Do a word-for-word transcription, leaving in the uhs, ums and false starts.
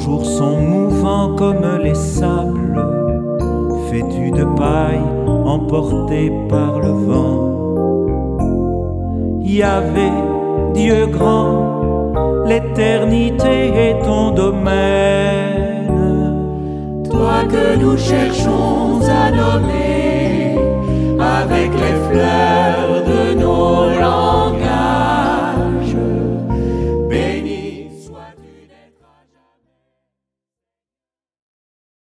jours sont mouvants comme les sables, vêtus de paille, emportés par le vent. Yahvé, Dieu grand, l'éternité est ton domaine. Toi que nous cherchons à nommer avec les fleurs